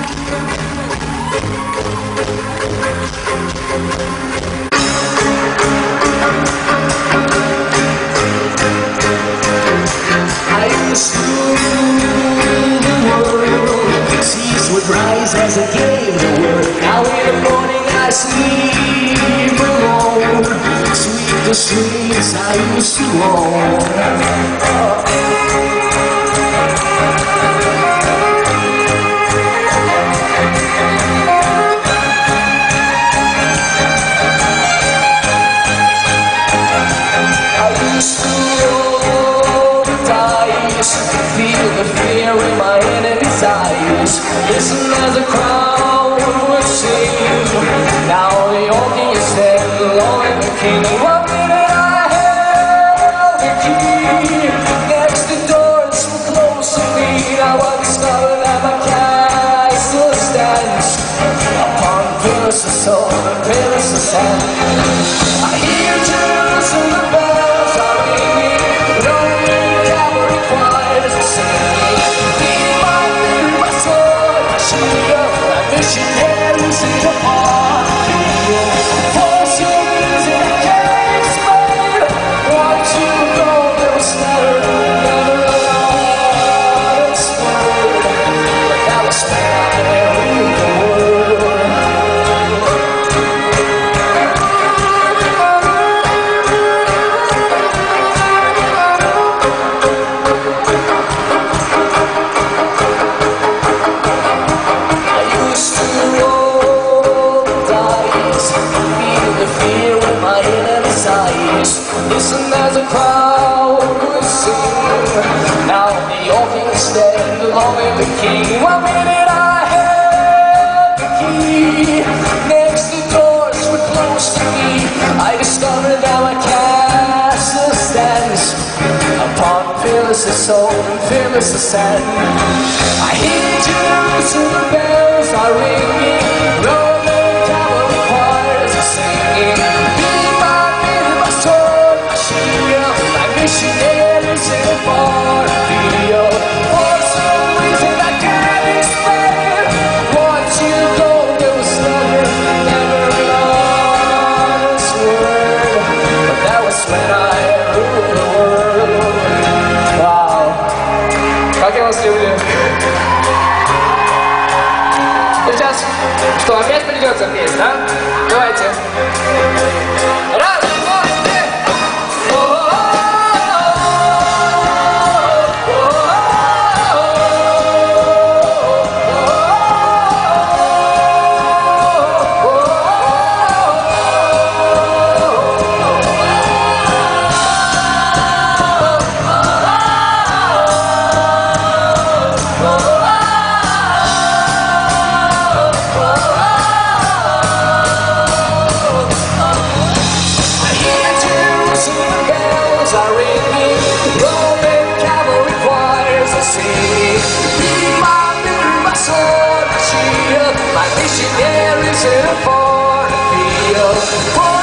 Rise as I gave the word. Now in the morning I sleep alone. Sweep the streets I used to own. I used to roll the dice, feel the fear in my enemy's eyes. Listen as the crowd would sing. Now the old king is dead, the Lord and the king. One minute I held the key. Next the doors were closed to me. Now I discovered that my castle stands upon pillars of stone and pillars of sand. I hear Jerusalem bells are ringing. Roman cavalry choirs are singing. Missionaries in the heart of the for some reason I can't explain. Want to go, there was never a honest word. But that was when I ruled the world. Listen as a crowd would sing. Now the old king is dead, the Lord and the king. 1 minute I held the key. Next the doors were closed to me. I discovered that my castle stands upon pillars of stone and pillars of sand. I hear Jerusalem bells are ringing. Roman cavalry choirs are singing. Missionaries in a foreign field. For some reason I can't explain. Once you go, there was never an honest word. But that was when I ruled the world. Wow. Как я вас люблю. Ну сейчас, что, опять придется петь, да? Давайте. Раз, два, три. Missionaries in a foreign field.